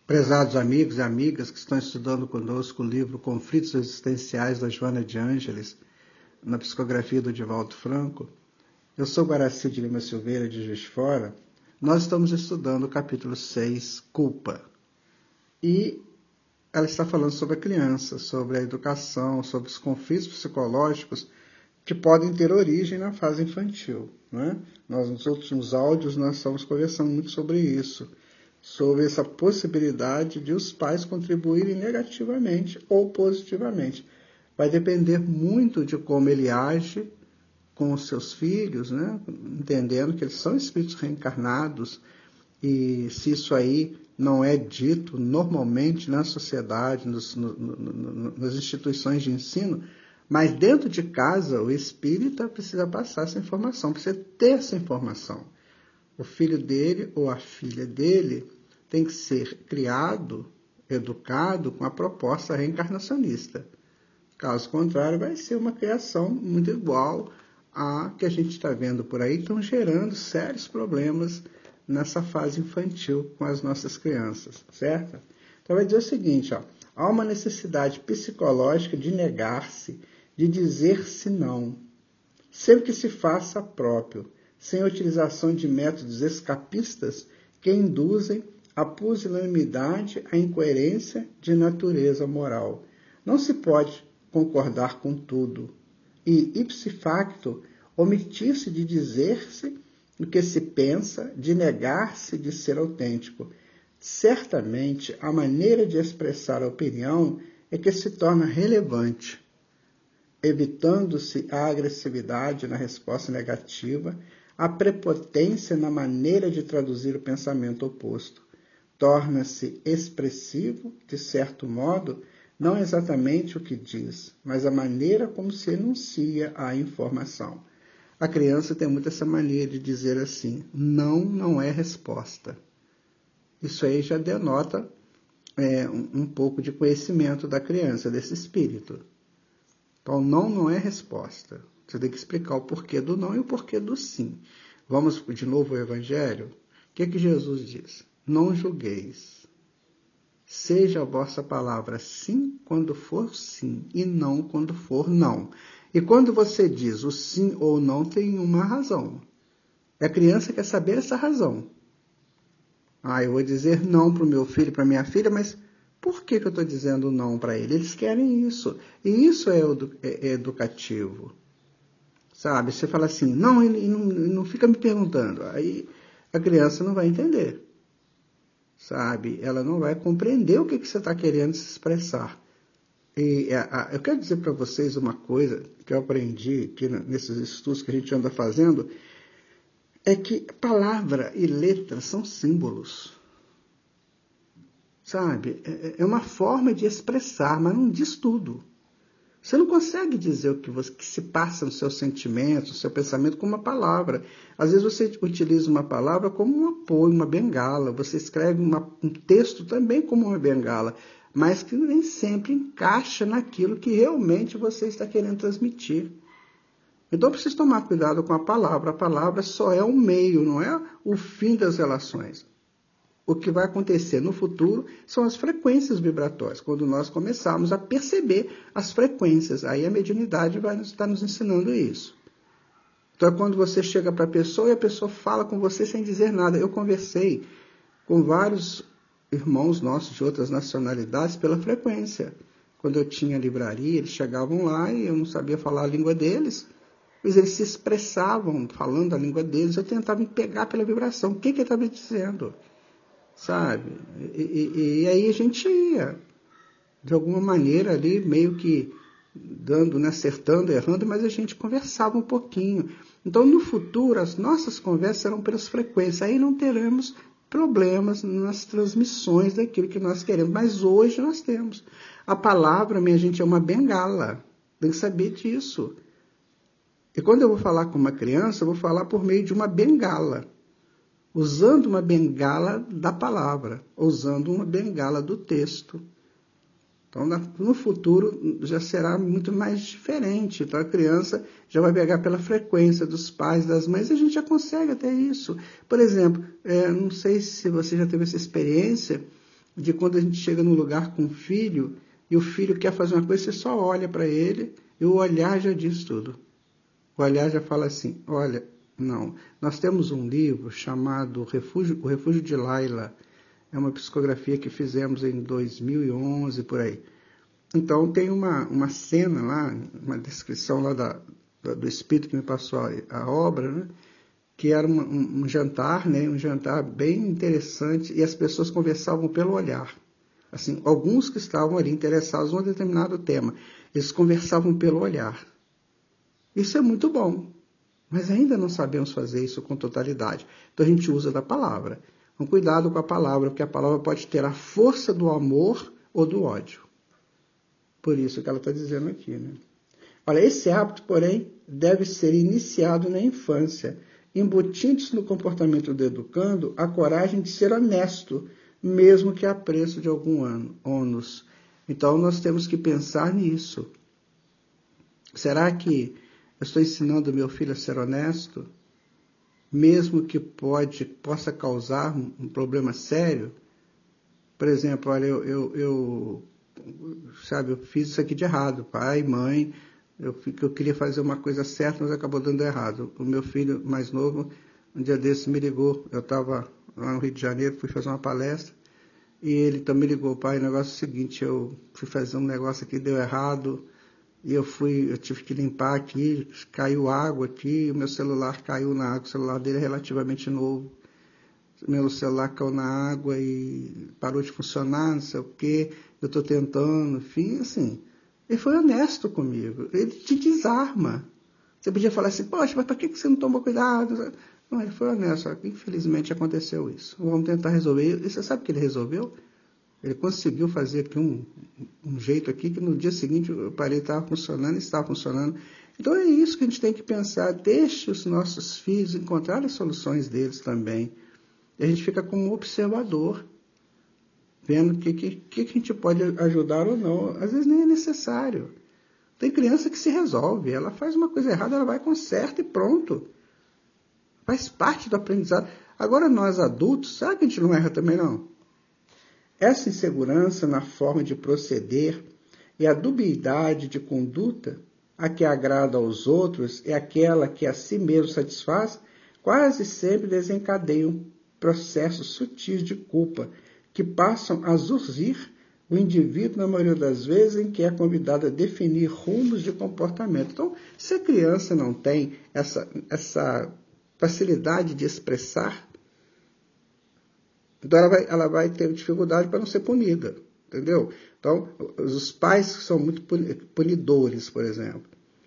Prezados amigos e amigas que estão estudando conosco o livro Conflitos Existenciais da Joana de Ângeles, na psicografia do Divaldo Franco, eu sou Guaraci de Lima Silveira, de Juiz de Fora. Nós estamos estudando o capítulo 6, Culpa. E ela está falando sobre a criança, sobre a educação, sobre os conflitos psicológicos que podem ter origem na fase infantil. Não é? Nós, nos últimos áudios, nós estamos conversando muito sobre isso, sobre essa possibilidade de os pais contribuírem negativamente ou positivamente. Vai depender muito de como ele age com os seus filhos, né? Entendendo que eles são espíritos reencarnados, e se isso aí não é dito normalmente na sociedade, nas instituições de ensino, mas dentro de casa o espírita precisa passar essa informação, precisa ter essa informação. O filho dele ou a filha dele tem que ser criado, educado com a proposta reencarnacionista. Caso contrário, vai ser uma criação muito igual à que a gente está vendo por aí, estão gerando sérios problemas nessa fase infantil com as nossas crianças, certo? Então vai dizer o seguinte, ó, há uma necessidade psicológica de negar-se, de dizer-se não, sempre que se faça próprio, sem a utilização de métodos escapistas que induzem a pusilanimidade, a incoerência de natureza moral. Não se pode concordar com tudo e, ipsi facto, omitir-se de dizer-se o que se pensa, de negar-se de ser autêntico. Certamente, a maneira de expressar a opinião é que se torna relevante, evitando-se a agressividade na resposta negativa, a prepotência na maneira de traduzir o pensamento oposto. Torna-se expressivo, de certo modo, não exatamente o que diz, mas a maneira como se enuncia a informação. A criança tem muito essa maneira de dizer assim, não é resposta. Isso aí já denota um pouco de conhecimento da criança, desse espírito. Então, não é resposta. Você tem que explicar o porquê do não e o porquê do sim. Vamos de novo ao Evangelho? O que Jesus diz? Não julgueis. Seja a vossa palavra sim quando for sim e não quando for não. E quando você diz o sim ou não, tem uma razão. A criança quer saber essa razão. Eu vou dizer não para o meu filho, para a minha filha, mas por que eu estou dizendo não para ele? Eles querem isso. E isso é educativo. Sabe? Você fala assim, não, ele não fica me perguntando. Aí a criança não vai entender. Sabe? Ela não vai compreender o que você está querendo se expressar. E eu quero dizer para vocês uma coisa que eu aprendi aqui nesses estudos que a gente anda fazendo, é que palavra e letra são símbolos. Sabe? É uma forma de expressar, mas não diz tudo. Você não consegue dizer o que se passa no seu sentimento, no seu pensamento com uma palavra. Às vezes você utiliza uma palavra como um apoio, uma bengala. Você escreve um texto também como uma bengala, mas que nem sempre encaixa naquilo que realmente você está querendo transmitir. Então precisa tomar cuidado com a palavra. A palavra só é um meio, não é o fim das relações. O que vai acontecer no futuro são as frequências vibratórias, quando nós começarmos a perceber as frequências. Aí a mediunidade vai estar nos ensinando isso. Então é quando você chega para a pessoa e a pessoa fala com você sem dizer nada. Eu conversei com vários irmãos nossos de outras nacionalidades pela frequência. Quando eu tinha livraria, eles chegavam lá e eu não sabia falar a língua deles, mas eles se expressavam falando a língua deles. Eu tentava me pegar pela vibração. O que ele estava dizendo? Sabe? E aí a gente ia, de alguma maneira ali, meio que dando, né, acertando, errando, mas a gente conversava um pouquinho. Então, no futuro, as nossas conversas serão pelas frequências. Aí não teremos problemas nas transmissões daquilo que nós queremos. Mas hoje nós temos. A palavra, minha gente, é uma bengala. Tem que saber disso. E quando eu vou falar com uma criança, eu vou falar por meio de uma bengala. Usando uma bengala da palavra, usando uma bengala do texto. Então, no futuro, já será muito mais diferente. Então, a criança já vai pegar pela frequência dos pais, das mães, e a gente já consegue até isso. Por exemplo, não sei se você já teve essa experiência, de quando a gente chega num lugar com um filho e o filho quer fazer uma coisa, você só olha para ele e o olhar já diz tudo. O olhar já fala assim, olha, não. Nós temos um livro chamado O Refúgio de Laila. É uma psicografia que fizemos em 2011, por aí. Então tem uma cena lá, uma descrição lá do espírito que me passou a obra, né? Que era um jantar, né? Um jantar bem interessante, e as pessoas conversavam pelo olhar. Assim, alguns que estavam ali interessados em um determinado tema, eles conversavam pelo olhar. Isso é muito bom, mas ainda não sabemos fazer isso com totalidade. Então a gente usa da palavra. Um cuidado com a palavra, porque a palavra pode ter a força do amor ou do ódio. Por isso que ela está dizendo aqui, né? Olha, esse hábito, porém, deve ser iniciado na infância, embutindo-se no comportamento do educando a coragem de ser honesto, mesmo que a preço de algum ônus. Então, nós temos que pensar nisso. Será que eu estou ensinando meu filho a ser honesto, mesmo que possa causar um problema sério? Por exemplo, olha, eu fiz isso aqui de errado, pai, mãe, eu queria fazer uma coisa certa, mas acabou dando errado. O meu filho mais novo, um dia desses, me ligou, eu estava lá no Rio de Janeiro, fui fazer uma palestra, e ele também ligou, pai, o negócio é o seguinte, eu fui fazer um negócio aqui, deu errado, e eu tive que limpar aqui, caiu água aqui, o meu celular caiu na água, o celular dele é relativamente novo, meu celular caiu na água e parou de funcionar, não sei o quê, eu estou tentando, enfim, assim. Ele foi honesto comigo, ele te desarma. Você podia falar assim, poxa, mas para que você não tomou cuidado? Não, ele foi honesto, infelizmente aconteceu isso. Vamos tentar resolver. E você sabe o que ele resolveu? Ele conseguiu fazer aqui um jeito aqui que no dia seguinte o aparelho estava funcionando e estava funcionando. Então é isso que a gente tem que pensar, deixe os nossos filhos encontrar as soluções deles também. E a gente fica como observador, vendo o que a gente pode ajudar ou não. Às vezes nem é necessário. Tem criança que se resolve. Ela faz uma coisa errada, ela vai conserta e pronto. Faz parte do aprendizado. Agora nós adultos, sabe que a gente não erra também não? Essa insegurança na forma de proceder e a dubiedade de conduta, a que agrada aos outros e aquela que a si mesmo satisfaz, quase sempre desencadeiam processos sutis de culpa, que passam a zurzir o indivíduo, na maioria das vezes, em que é convidado a definir rumos de comportamento. Então, se a criança não tem essa facilidade de expressar, então ela vai ter dificuldade para não ser punida, entendeu? Então, os pais são muito punidores, por exemplo.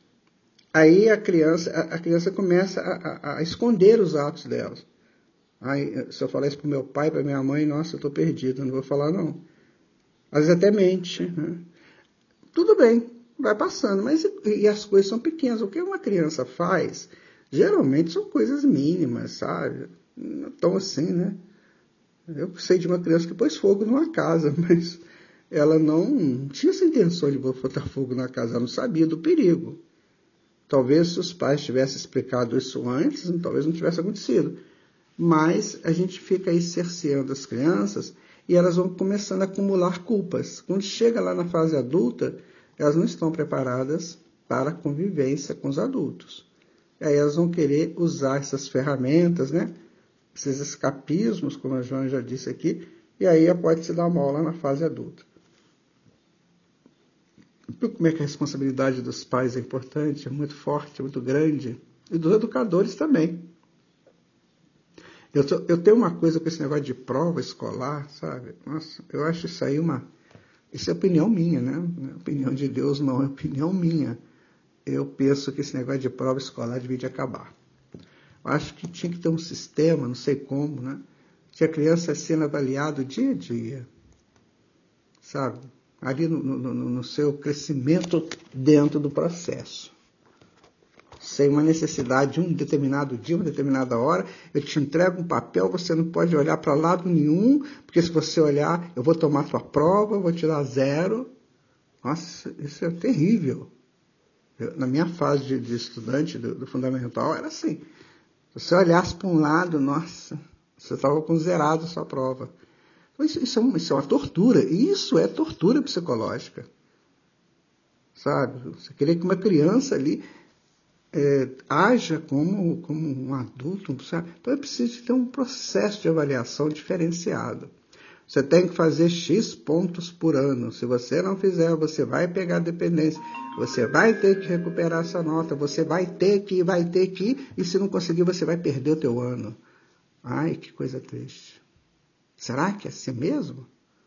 Aí a criança começa a esconder os atos delas. Aí, se eu falar isso para o meu pai, para minha mãe, nossa, eu estou perdido, não vou falar não. Às vezes até mente. Né? Tudo bem, vai passando, mas e as coisas são pequenas. O que uma criança faz, geralmente são coisas mínimas, sabe? Não tão assim, né? Eu sei de uma criança que pôs fogo numa casa, mas ela não tinha essa intenção de botar fogo na casa, ela não sabia do perigo. Talvez se os pais tivessem explicado isso antes, talvez não tivesse acontecido. Mas a gente fica aí cerceando as crianças e elas vão começando a acumular culpas. Quando chega lá na fase adulta, elas não estão preparadas para a convivência com os adultos. E aí elas vão querer usar essas ferramentas, né? Esses escapismos, como a Joana já disse aqui, e aí pode se dar mal lá na fase adulta. Como é que a responsabilidade dos pais é importante, é muito forte, é muito grande, e dos educadores também. Eu tenho uma coisa com esse negócio de prova escolar, sabe? Nossa, eu acho isso aí isso é opinião minha, né? Não é opinião de Deus, não, é opinião minha. Eu penso que esse negócio de prova escolar devia acabar. Eu acho que tinha que ter um sistema, não sei como, né? Que a criança sendo avaliada dia a dia, sabe? Ali no seu crescimento dentro do processo. Sem uma necessidade de um determinado dia, uma determinada hora, eu te entrego um papel, você não pode olhar para lado nenhum, porque se você olhar, eu vou tomar sua prova, eu vou tirar 0. Nossa, isso é terrível. Na minha fase de estudante do fundamental, era assim. Se você olhasse para um lado, nossa, você estava com 0 a sua prova. Isso é uma tortura. Isso é tortura psicológica. Sabe? Você querer que uma criança ali haja como um adulto, sabe? Então é preciso ter um processo de avaliação diferenciado. Você tem que fazer X pontos por ano. Se você não fizer, você vai pegar dependência. Você vai ter que recuperar essa nota. Você vai ter que ir. E se não conseguir, você vai perder o teu ano. Ai, que coisa triste. Será que é assim mesmo?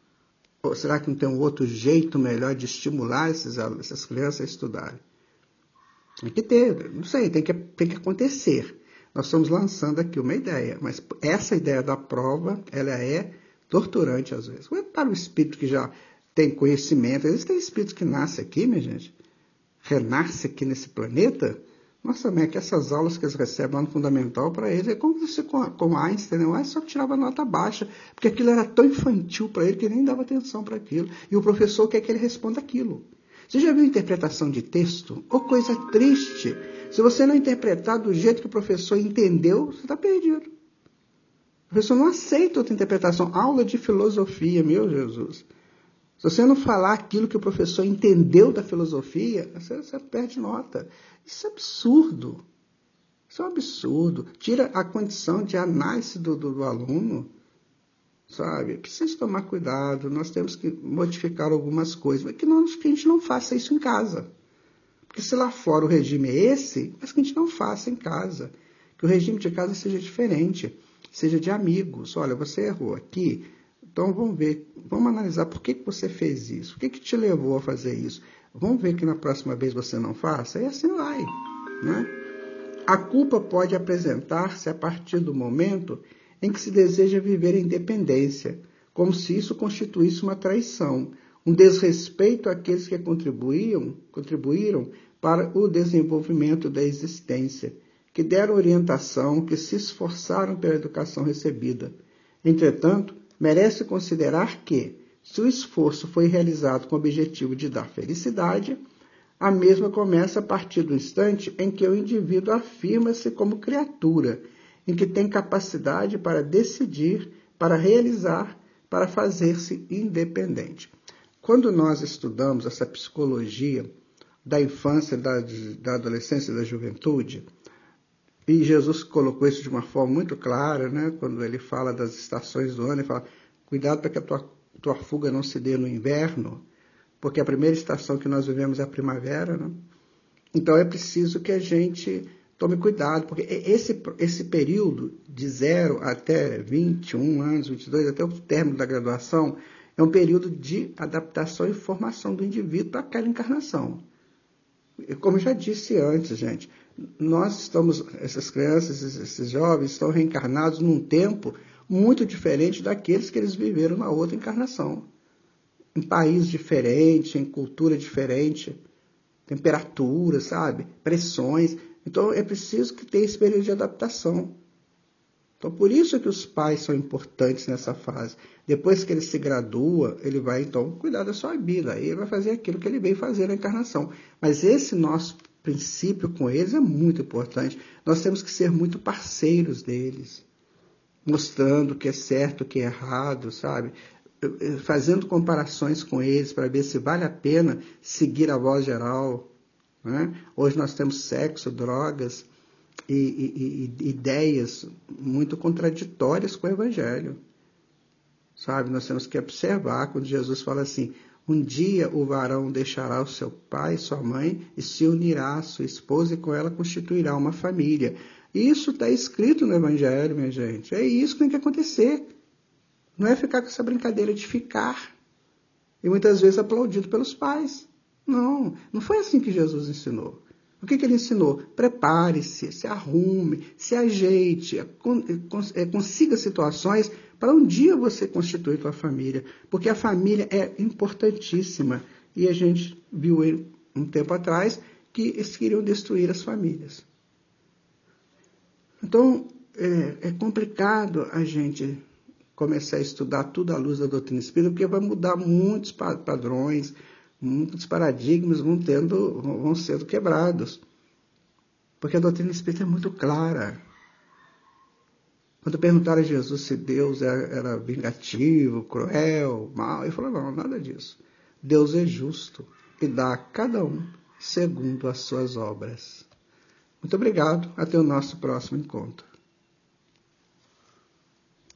Ou será que não tem um outro jeito melhor de estimular essas crianças a estudarem? Tem que ter, não sei, tem que acontecer. Nós estamos lançando aqui uma ideia, mas essa ideia da prova, ela é torturante às vezes. Para o espírito que já tem conhecimento, existem espíritos que nascem aqui, minha gente, renascem aqui nesse planeta. Nossa, mas é que essas aulas que eles recebem lá no fundamental, para eles, é como se com Einstein, né? O Einstein só tirava nota baixa, porque aquilo era tão infantil para ele que nem dava atenção para aquilo. E o professor quer que ele responda aquilo. Você já viu interpretação de texto? Ô, coisa triste. Se você não interpretar do jeito que o professor entendeu, você está perdido. O professor não aceita outra interpretação. Aula de filosofia, meu Jesus. Se você não falar aquilo que o professor entendeu da filosofia, você perde nota. Isso é absurdo. Isso é um absurdo. Tira a condição de análise do aluno. Sabe? Precisa tomar cuidado. Nós temos que modificar algumas coisas. Mas que a gente não faça isso em casa. Porque se lá fora o regime é esse, mas que a gente não faça em casa. Que o regime de casa seja diferente. Seja de amigos. Olha, você errou aqui. Então vamos ver, vamos analisar por que você fez isso, o que te levou a fazer isso. Vamos ver que na próxima vez você não faça, e assim vai. Né? A culpa pode apresentar-se a partir do momento em que se deseja viver a independência, como se isso constituísse uma traição, um desrespeito àqueles que contribuíram para o desenvolvimento da existência, que deram orientação, que se esforçaram pela educação recebida. Entretanto, merece considerar que, se o esforço foi realizado com o objetivo de dar felicidade, a mesma começa a partir do instante em que o indivíduo afirma-se como criatura, em que tem capacidade para decidir, para realizar, para fazer-se independente. Quando nós estudamos essa psicologia da infância, da adolescência e da juventude, e Jesus colocou isso de uma forma muito clara, né? Quando ele fala das estações do ano, ele fala, cuidado para que a tua fuga não se dê no inverno, porque a primeira estação que nós vivemos é a primavera, né? Então é preciso que a gente tome cuidado, porque esse período de 0 até 21 anos, 22, até o término da graduação, é um período de adaptação e formação do indivíduo para aquela encarnação. Como eu já disse antes, gente, essas crianças, esses jovens estão reencarnados num tempo muito diferente daqueles que eles viveram na outra encarnação. Em país diferente, em cultura diferente, temperatura, sabe? Pressões. Então é preciso que tenha esse período de adaptação. Então por isso que os pais são importantes nessa fase. Depois que ele se gradua, ele vai então cuidar da sua vida. Aí ele vai fazer aquilo que ele veio fazer na encarnação. Mas esse nosso princípio com eles é muito importante. Nós temos que ser muito parceiros deles, mostrando o que é certo, o que é errado, sabe? Fazendo comparações com eles para ver se vale a pena seguir a voz geral. Né? Hoje nós temos sexo, drogas e ideias muito contraditórias com o Evangelho. Sabe? Nós temos que observar quando Jesus fala assim, um dia o varão deixará o seu pai e sua mãe e se unirá à sua esposa e com ela constituirá uma família. Isso está escrito no Evangelho, minha gente. É isso que tem que acontecer. Não é ficar com essa brincadeira de ficar. E muitas vezes aplaudido pelos pais. Não foi assim que Jesus ensinou. O que ele ensinou? Prepare-se, se arrume, se ajeite, consiga situações para um dia você constituir sua família. Porque a família é importantíssima. E a gente viu um tempo atrás que eles queriam destruir as famílias. Então, é complicado a gente começar a estudar tudo à luz da doutrina espírita, porque vai mudar muitos padrões, muitos paradigmas vão sendo quebrados. Porque a doutrina espírita é muito clara. Quando perguntaram a Jesus se Deus era vingativo, cruel, mau, ele falou, não, nada disso. Deus é justo e dá a cada um segundo as suas obras. Muito obrigado, até o nosso próximo encontro.